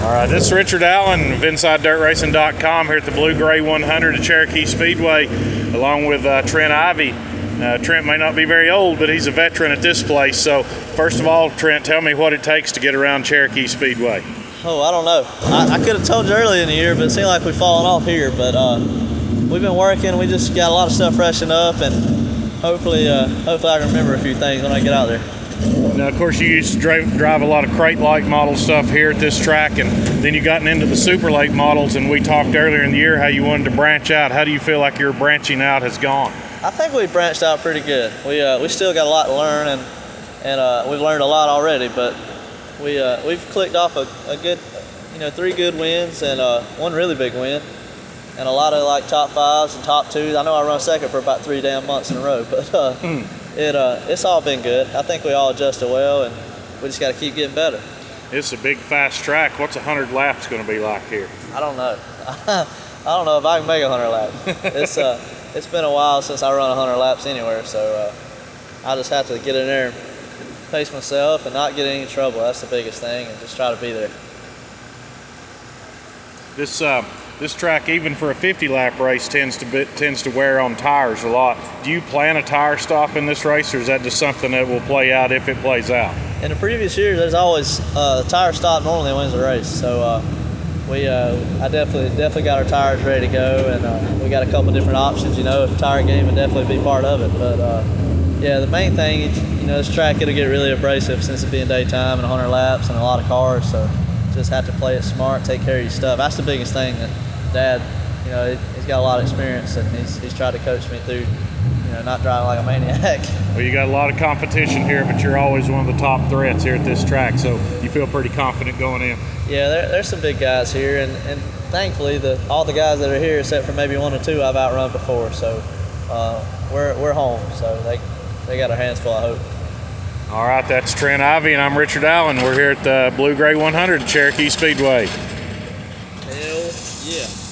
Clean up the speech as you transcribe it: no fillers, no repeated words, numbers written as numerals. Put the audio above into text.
All right, this is Richard Allen of InsideDirtRacing.com here at the Blue Gray 100 at Cherokee Speedway, along with Trent Ivey. Trent may not be very old, but he's a veteran at this place. So, first of all, Trent, tell me what it takes to get around Cherokee Speedway. Oh, I don't know. I could have told you earlier in the year, but it seemed like we've fallen off here. But we've been working. We just got a lot of stuff freshened up, and hopefully I can remember a few things when I get out there. Now, of course, you used to drive a lot of crate-like model stuff here at this track, and then you gotten into the super late models, and we talked earlier in the year how you wanted to branch out. How do you feel like your branching out has gone? I think we branched out pretty good. We still got a lot to learn, and we've learned a lot already, but we've clicked off a good, 3 good wins and one really big win, and a lot of like top 5s and top 2s. I know I run second for about 3 damn months in a row, but it's all been good. I think we all adjusted well, and we just got to keep getting better. It's a big, fast track. What's 100 laps going to be like here? I don't know. I don't know if I can make 100 laps. It's been a while since I run 100 laps anywhere, so I just have to get in there and pace myself and not get in any trouble. That's the biggest thing, and just try to be there. This track, even for a 50-lap race, tends to wear on tires a lot. Do you plan a tire stop in this race, or is that just something that will play out if it plays out? In the previous years, there's always the tire stop normally wins the race. So I definitely got our tires ready to go, and we got a couple different options. A tire game would definitely be part of it. But yeah, the main thing, this track it'll get really abrasive since it being daytime and 100 laps and a lot of cars. So just have to play it smart, take care of your stuff. That's the biggest thing. That Dad, he's got a lot of experience, and he's tried to coach me through, not driving like a maniac. Well, you got a lot of competition here, but you're always one of the top threats here at this track, so you feel pretty confident going in. Yeah, there's some big guys here, and thankfully all the guys that are here, except for maybe 1 or 2, I've outrun before. So we're home, so they got our hands full, I hope. All right, that's Trent Ivey, and I'm Richard Allen. We're here at the Blue Gray 100 at Cherokee Speedway. Hell yeah.